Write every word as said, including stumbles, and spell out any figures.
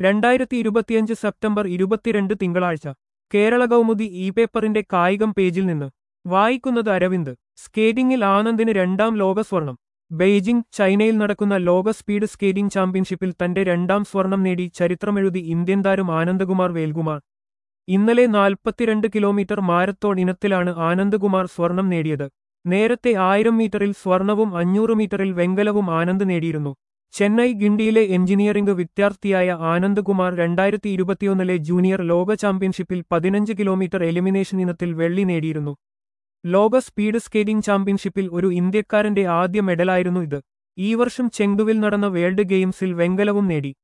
രണ്ടായിരത്തി ഇരുപത്തിയഞ്ച് സെപ്റ്റംബർ ഇരുപത്തിരണ്ട് തിങ്കളാഴ്ച കേരള കൗമുദി ഇ പേപ്പറിന്റെ കായികം പേജിൽ നിന്ന് വായിക്കുന്നത് അരവിന്ദ്. സ്കേറ്റിംഗിൽ ആനന്ദിന് രണ്ടാം ലോക സ്വർണം. ബെയ്ജിംഗ്, ചൈനയിൽ നടക്കുന്ന ലോക സ്പീഡ് സ്കേറ്റിംഗ് ചാമ്പ്യൻഷിപ്പിൽ തന്റെ രണ്ടാം സ്വർണം നേടി ചരിത്രമെഴുതി ഇന്ത്യൻ താരം ആനന്ദകുമാർ വേൽകുമാർ. ഇന്നലെ നാൽപ്പത്തിരണ്ട് കിലോമീറ്റർ മാരത്തോൺ ഇനത്തിലാണ് ആനന്ദകുമാർ സ്വർണം നേടിയത്. നേരത്തെ ആയിരം മീറ്ററിൽ സ്വർണവും അഞ്ഞൂറ് മീറ്ററിൽ വെങ്കലവും ആനന്ദ് നേടിയിരുന്നു. ചെന്നൈ ഗിണ്ടിയിലെ എഞ്ചിനീയറിംഗ് വിദ്യാർത്ഥിയായ ആനന്ദകുമാർ രണ്ടായിരത്തി ഇരുപത്തിയൊന്നിലെ ജൂനിയർ ലോക ചാമ്പ്യൻഷിപ്പിൽ പതിനഞ്ച് കിലോമീറ്റർ എലിമിനേഷൻ ഇനത്തിൽ വെള്ളി നേടിയിരുന്നു. ലോക സ്പീഡ് സ്കേറ്റിംഗ് ചാമ്പ്യൻഷിപ്പിൽ ഒരു ഇന്ത്യക്കാരന്റെ ആദ്യ മെഡലായിരുന്നു ഇത്. ഈ വർഷം ചെങ്ഡുവിൽ നടന്ന വേൾഡ് ഗെയിംസിൽ വെങ്കലവും നേടി.